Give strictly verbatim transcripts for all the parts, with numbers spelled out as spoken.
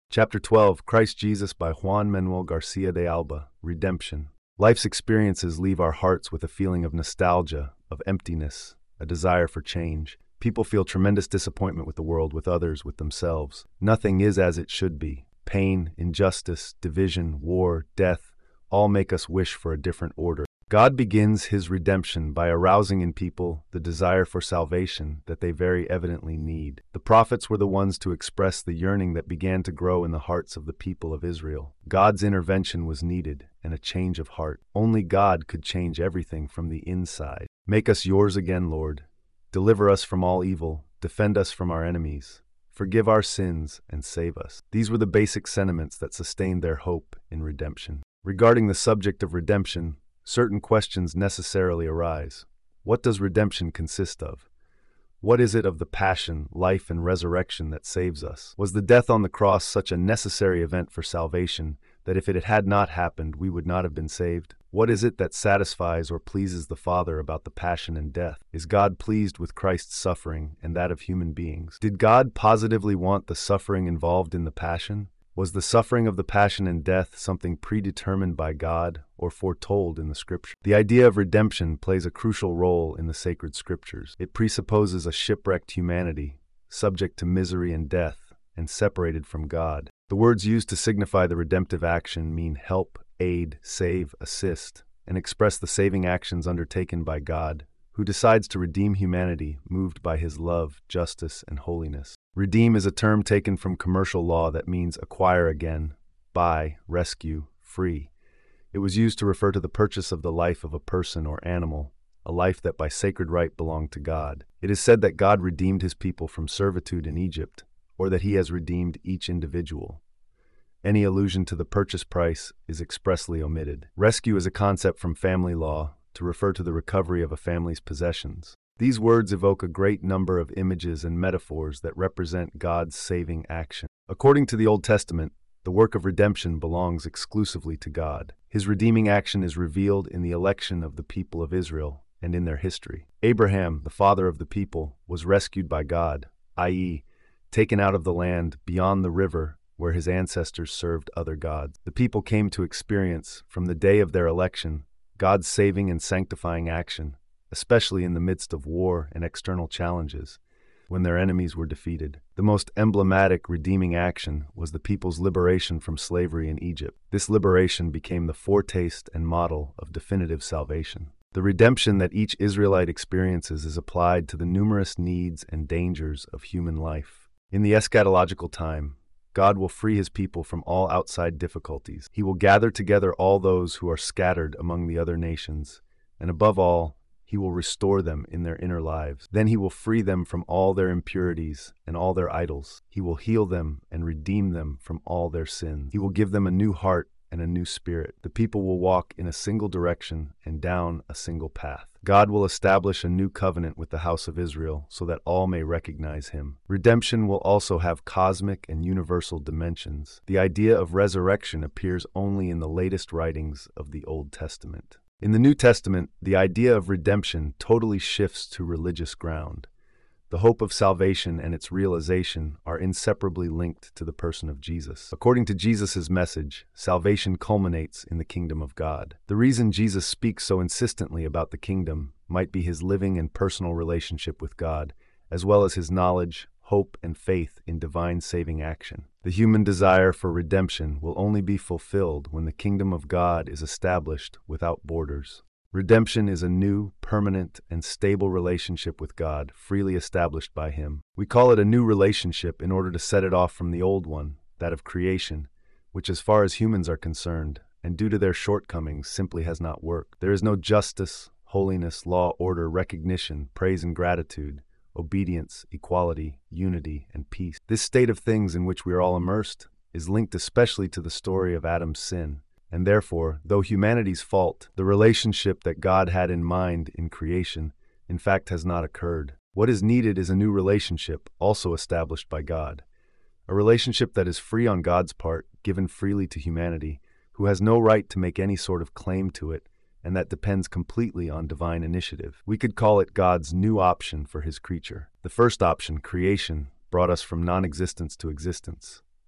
Chapter twelve, Christ Jesus by Juan Manuel Garcia de Alba, Redemption. Life's experiences leave our hearts with a feeling of nostalgia, of emptiness, a desire for change. People feel tremendous disappointment with the world, with others, with themselves. Nothing is as it should be. Pain, injustice, division, war, death, all make us wish for a different order. God begins his redemption by arousing in people the desire for salvation that they very evidently need. The prophets were the ones to express the yearning that began to grow in the hearts of the people of Israel. God's intervention was needed, and a change of heart. Only God could change everything from the inside. Make us yours again, Lord. Deliver us from all evil. Defend us from our enemies. Forgive our sins and save us. These were the basic sentiments that sustained their hope in redemption. Regarding the subject of redemption, certain questions necessarily arise. What does redemption consist of? What is it of the passion, life, and resurrection that saves us? Was the death on the cross such a necessary event for salvation that if it had not happened, we would not have been saved? What is it that satisfies or pleases the Father about the passion and death? Is God pleased with Christ's suffering and that of human beings? Did God positively want the suffering involved in the passion? Was the suffering of the passion and death something predetermined by God or foretold in the Scripture? The idea of redemption plays a crucial role in the sacred Scriptures. It presupposes a shipwrecked humanity, subject to misery and death, and separated from God. The words used to signify the redemptive action mean help, aid, save, assist, and express the saving actions undertaken by God, who decides to redeem humanity, moved by his love, justice, and holiness. Redeem is a term taken from commercial law that means acquire again, buy, rescue, free. It was used to refer to the purchase of the life of a person or animal, a life that by sacred right belonged to God. It is said that God redeemed his people from servitude in Egypt, or that he has redeemed each individual. Any allusion to the purchase price is expressly omitted. Rescue is a concept from family law to refer to the recovery of a family's possessions. These words evoke a great number of images and metaphors that represent God's saving action. According to the Old Testament, the work of redemption belongs exclusively to God. His redeeming action is revealed in the election of the people of Israel and in their history. Abraham, the father of the people, was rescued by God, that is, taken out of the land beyond the river where his ancestors served other gods. The people came to experience, from the day of their election, God's saving and sanctifying action, especially in the midst of war and external challenges, when their enemies were defeated. The most emblematic redeeming action was the people's liberation from slavery in Egypt. This liberation became the foretaste and model of definitive salvation. The redemption that each Israelite experiences is applied to the numerous needs and dangers of human life. In the eschatological time, God will free his people from all outside difficulties. He will gather together all those who are scattered among the other nations, and above all, he will restore them in their inner lives. Then he will free them from all their impurities and all their idols. He will heal them and redeem them from all their sins. He will give them a new heart and a new spirit. The people will walk in a single direction and down a single path. God will establish a new covenant with the house of Israel so that all may recognize him. Redemption will also have cosmic and universal dimensions. The idea of resurrection appears only in the latest writings of the Old Testament. In the New Testament, the idea of redemption totally shifts to religious ground. The hope of salvation and its realization are inseparably linked to the person of Jesus. According to Jesus' message, salvation culminates in the kingdom of God. The reason Jesus speaks so insistently about the kingdom might be his living and personal relationship with God, as well as his knowledge, hope, and faith in divine saving action. The human desire for redemption will only be fulfilled when the kingdom of God is established without borders. Redemption is a new, permanent, and stable relationship with God, freely established by him. We call it a new relationship in order to set it off from the old one, that of creation, which as far as humans are concerned, and due to their shortcomings, simply has not worked. There is no justice, holiness, law, order, recognition, praise and gratitude, obedience, equality, unity, and peace. This state of things in which we are all immersed is linked especially to the story of Adam's sin. And therefore, though humanity's fault, the relationship that God had in mind in creation, in fact, has not occurred. What is needed is a new relationship, also established by God. A relationship that is free on God's part, given freely to humanity, who has no right to make any sort of claim to it, and that depends completely on divine initiative. We could call it God's new option for his creature. The first option, creation, brought us from non-existence to existence.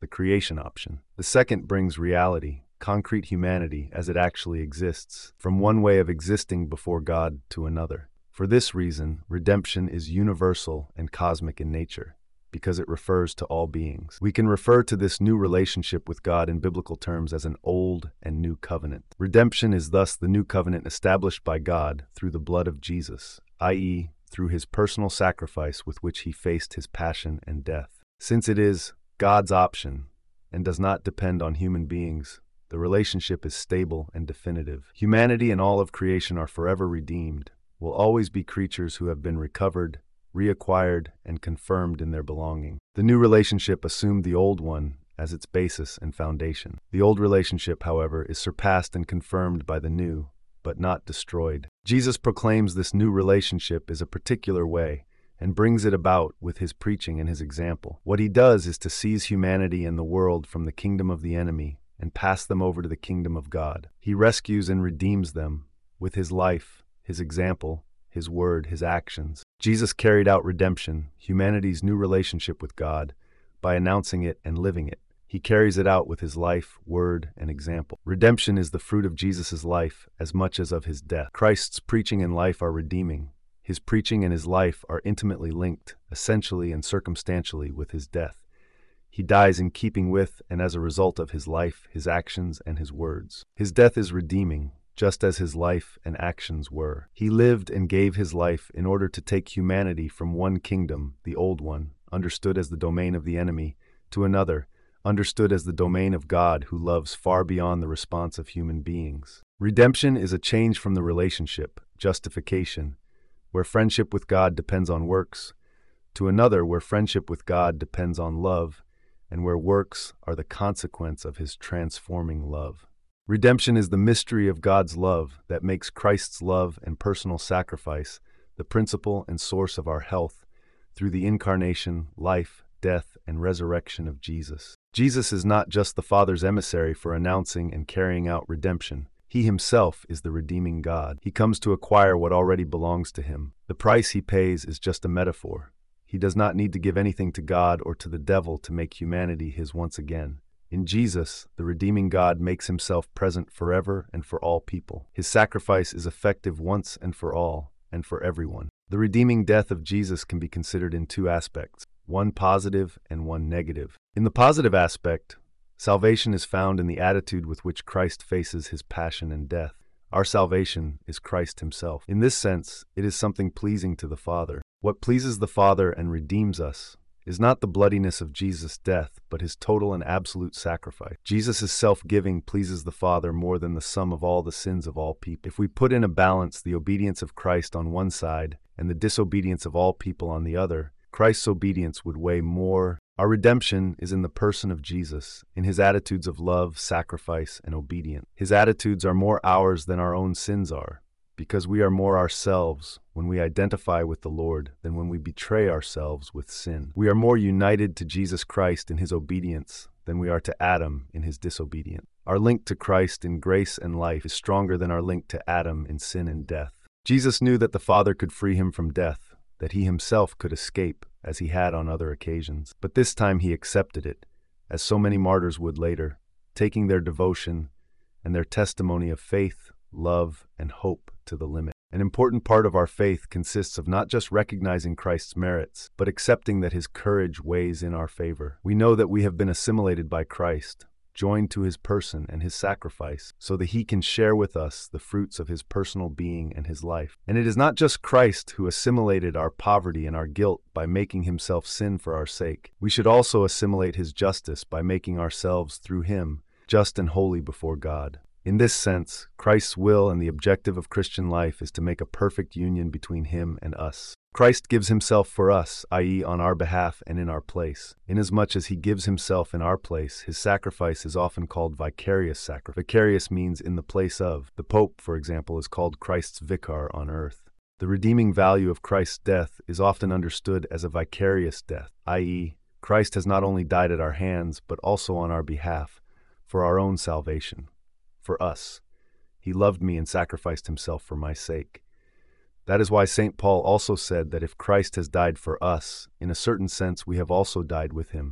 the creation option. The second brings reality, concrete humanity as it actually exists, from one way of existing before God to another. For this reason, redemption is universal and cosmic in nature, because it refers to all beings. We can refer to this new relationship with God in biblical terms as an old and new covenant. Redemption is thus the new covenant established by God through the blood of Jesus, that is, through his personal sacrifice with which he faced his passion and death. Since it is God's option and does not depend on human beings, the relationship is stable and definitive. Humanity and all of creation are forever redeemed, will always be creatures who have been recovered, reacquired, and confirmed in their belonging. The new relationship assumed the old one as its basis and foundation. The old relationship, however, is surpassed and confirmed by the new, but not destroyed. Jesus proclaims this new relationship is a particular way and brings it about with his preaching and his example. What he does is to seize humanity and the world from the kingdom of the enemy and pass them over to the kingdom of God. He rescues and redeems them with his life, his example, his word, his actions. Jesus carried out redemption, humanity's new relationship with God, by announcing it and living it. He carries it out with his life, word, and example. Redemption is the fruit of Jesus' life as much as of his death. Christ's preaching and life are redeeming. His preaching and his life are intimately linked, essentially and circumstantially, with his death. He dies in keeping with and as a result of his life, his actions, and his words. His death is redeeming, just as his life and actions were. He lived and gave his life in order to take humanity from one kingdom, the old one, understood as the domain of the enemy, to another, understood as the domain of God who loves far beyond the response of human beings. Redemption is a change from the relationship, justification, where friendship with God depends on works, to another where friendship with God depends on love, and where works are the consequence of his transforming love. Redemption is the mystery of God's love that makes Christ's love and personal sacrifice the principle and source of our health through the incarnation, life, death, and resurrection of Jesus. Jesus is not just the Father's emissary for announcing and carrying out redemption. He himself is the redeeming God. He comes to acquire what already belongs to him. The price he pays is just a metaphor. He does not need to give anything to God or to the devil to make humanity his once again. In Jesus, the redeeming God makes himself present forever and for all people. His sacrifice is effective once and for all, and for everyone. The redeeming death of Jesus can be considered in two aspects, one positive and one negative. In the positive aspect, salvation is found in the attitude with which Christ faces his passion and death. Our salvation is Christ himself. In this sense, it is something pleasing to the Father. What pleases the Father and redeems us is not the bloodiness of Jesus' death, but his total and absolute sacrifice. Jesus' self-giving pleases the Father more than the sum of all the sins of all people. If we put in a balance the obedience of Christ on one side and the disobedience of all people on the other, Christ's obedience would weigh more. Our redemption is in the person of Jesus, in his attitudes of love, sacrifice, and obedience. His attitudes are more ours than our own sins are, because we are more ourselves when we identify with the Lord than when we betray ourselves with sin. We are more united to Jesus Christ in his obedience than we are to Adam in his disobedience. Our link to Christ in grace and life is stronger than our link to Adam in sin and death. Jesus knew that the Father could free him from death, that he himself could escape, as he had on other occasions. But this time he accepted it, as so many martyrs would later, taking their devotion and their testimony of faith, love, and hope to the limit. An important part of our faith consists of not just recognizing Christ's merits, but accepting that his courage weighs in our favor. We know that we have been assimilated by Christ, joined to his person and his sacrifice, so that he can share with us the fruits of his personal being and his life. And it is not just Christ who assimilated our poverty and our guilt by making himself sin for our sake. We should also assimilate his justice by making ourselves, through him, just and holy before God. In this sense, Christ's will and the objective of Christian life is to make a perfect union between him and us. Christ gives himself for us, that is, on our behalf and in our place. Inasmuch as he gives himself in our place, his sacrifice is often called vicarious sacrifice. Vicarious means in the place of. The Pope, for example, is called Christ's vicar on earth. The redeeming value of Christ's death is often understood as a vicarious death, that is, Christ has not only died at our hands, but also on our behalf, for our own salvation. For us. He loved me and sacrificed himself for my sake. That is why Saint Paul also said that if Christ has died for us, in a certain sense we have also died with him,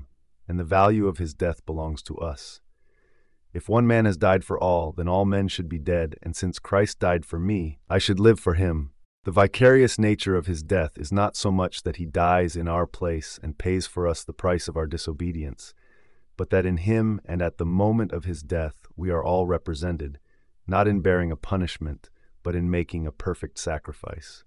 and the value of his death belongs to us. If one man has died for all, then all men should be dead, and since Christ died for me, I should live for him. The vicarious nature of his death is not so much that he dies in our place and pays for us the price of our disobedience, but that in him and at the moment of his death we are all represented, not in bearing a punishment, but in making a perfect sacrifice.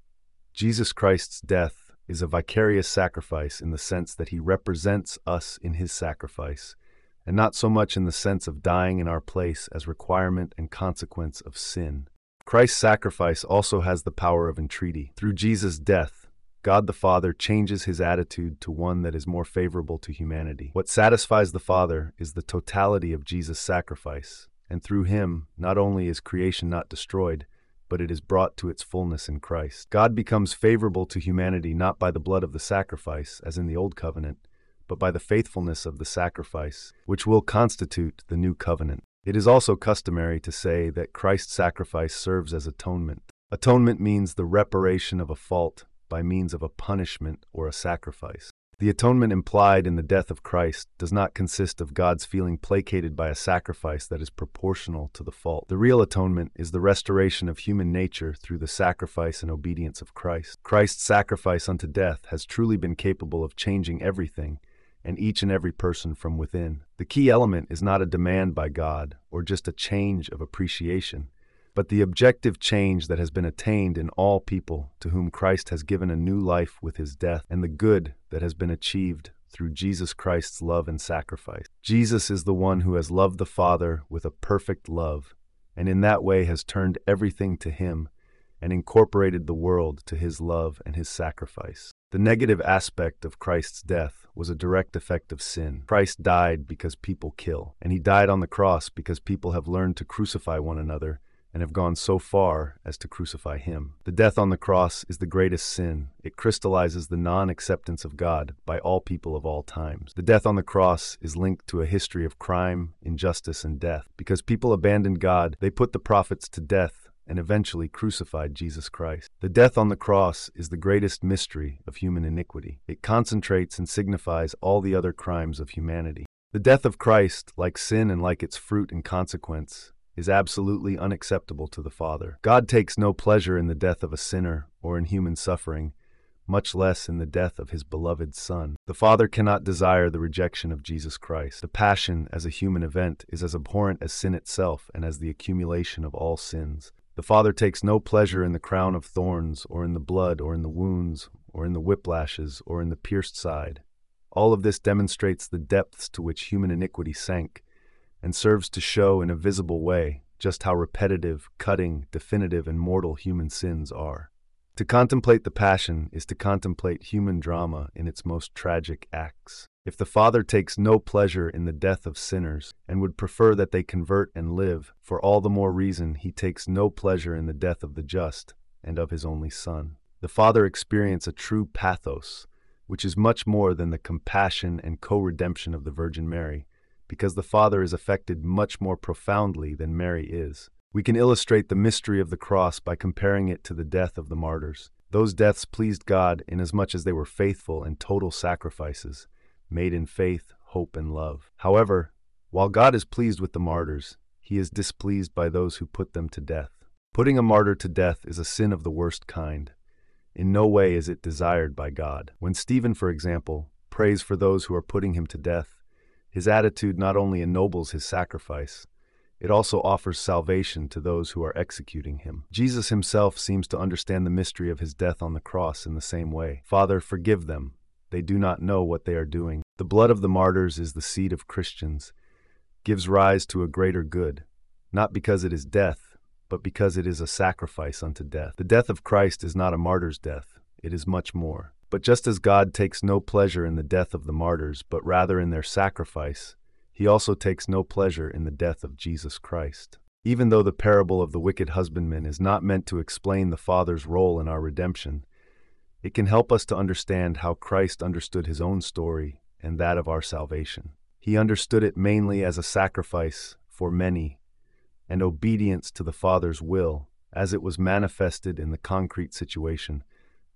Jesus Christ's death is a vicarious sacrifice in the sense that he represents us in his sacrifice, and not so much in the sense of dying in our place as requirement and consequence of sin. Christ's sacrifice also has the power of entreaty. Through Jesus' death, God the Father changes his attitude to one that is more favorable to humanity. What satisfies the Father is the totality of Jesus' sacrifice, and through him, not only is creation not destroyed, but it is brought to its fullness in Christ. God becomes favorable to humanity not by the blood of the sacrifice, as in the Old Covenant, but by the faithfulness of the sacrifice, which will constitute the new covenant. It is also customary to say that Christ's sacrifice serves as atonement. Atonement means the reparation of a fault by means of a punishment or a sacrifice. The atonement implied in the death of Christ does not consist of God's feeling placated by a sacrifice that is proportional to the fault. The real atonement is the restoration of human nature through the sacrifice and obedience of Christ. Christ's sacrifice unto death has truly been capable of changing everything and each and every person from within. The key element is not a demand by God or just a change of appreciation, but the objective change that has been attained in all people to whom Christ has given a new life with his death, and the good that has been achieved through Jesus Christ's love and sacrifice. Jesus is the one who has loved the Father with a perfect love, and in that way has turned everything to him and incorporated the world to his love and his sacrifice. The negative aspect of Christ's death was a direct effect of sin. Christ died because people kill, and he died on the cross because people have learned to crucify one another and have gone so far as to crucify him. The death on the cross is the greatest sin. It crystallizes the non-acceptance of God by all people of all times. The death on the cross is linked to a history of crime, injustice, and death. Because people abandoned God, they put the prophets to death and eventually crucified Jesus Christ. The death on the cross is the greatest mystery of human iniquity. It concentrates and signifies all the other crimes of humanity. The death of Christ, like sin and like its fruit and consequence, is absolutely unacceptable to the Father. God takes no pleasure in the death of a sinner or in human suffering, much less in the death of his beloved Son. The Father cannot desire the rejection of Jesus Christ. The Passion as a human event is as abhorrent as sin itself and as the accumulation of all sins. The Father takes no pleasure in the crown of thorns, or in the blood, or in the wounds, or in the whiplashes, or in the pierced side. All of this demonstrates the depths to which human iniquity sank, and serves to show in a visible way just how repetitive, cutting, definitive, and mortal human sins are. To contemplate the Passion is to contemplate human drama in its most tragic acts. If the Father takes no pleasure in the death of sinners and would prefer that they convert and live, for all the more reason he takes no pleasure in the death of the just and of his only Son. The Father experiences a true pathos, which is much more than the compassion and co-redemption of the Virgin Mary, because the Father is affected much more profoundly than Mary is. We can illustrate the mystery of the cross by comparing it to the death of the martyrs. Those deaths pleased God inasmuch as they were faithful and total sacrifices, made in faith, hope, and love. However, while God is pleased with the martyrs, he is displeased by those who put them to death. Putting a martyr to death is a sin of the worst kind. In no way is it desired by God. When Stephen, for example, prays for those who are putting him to death, his attitude not only ennobles his sacrifice, it also offers salvation to those who are executing him. Jesus himself seems to understand the mystery of his death on the cross in the same way. Father, forgive them. They do not know what they are doing. The blood of the martyrs is the seed of Christians, gives rise to a greater good, not because it is death, but because it is a sacrifice unto death. The death of Christ is not a martyr's death, it is much more. But just as God takes no pleasure in the death of the martyrs, but rather in their sacrifice, he also takes no pleasure in the death of Jesus Christ. Even though the parable of the wicked husbandman is not meant to explain the Father's role in our redemption, it can help us to understand how Christ understood his own story and that of our salvation. He understood it mainly as a sacrifice for many and obedience to the Father's will, as it was manifested in the concrete situation,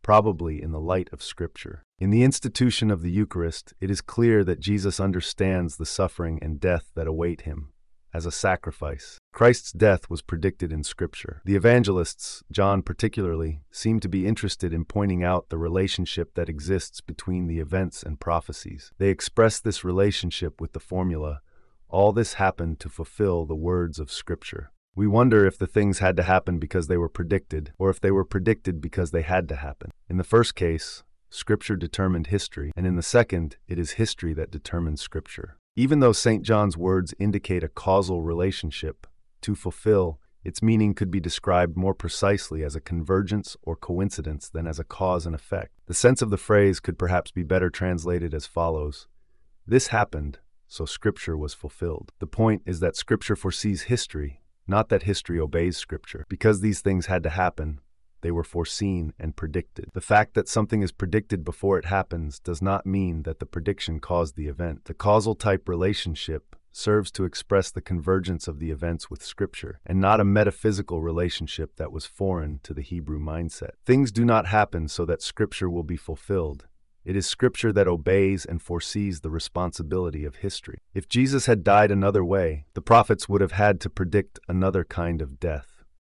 probably in the light of Scripture. In the institution of the Eucharist, it is clear that Jesus understands the suffering and death that await him as a sacrifice. Christ's death was predicted in Scripture. The evangelists, John particularly, seem to be interested in pointing out the relationship that exists between the events and prophecies. They express this relationship with the formula, "All this happened to fulfill the words of Scripture." We wonder if the things had to happen because they were predicted, or if they were predicted because they had to happen. In the first case, Scripture determined history, and in the second, it is history that determines Scripture. Even though Saint John's words indicate a causal relationship, to fulfill, its meaning could be described more precisely as a convergence or coincidence than as a cause and effect. The sense of the phrase could perhaps be better translated as follows: "This happened, so Scripture was fulfilled." The point is that Scripture foresees history, not that history obeys Scripture. Because these things had to happen, they were foreseen and predicted. The fact that something is predicted before it happens does not mean that the prediction caused the event. The causal type relationship serves to express the convergence of the events with Scripture, and not a metaphysical relationship that was foreign to the Hebrew mindset. Things do not happen so that Scripture will be fulfilled. It is Scripture that obeys and foresees the responsibility of history. If Jesus had died another way, the prophets would have had to predict another kind of death.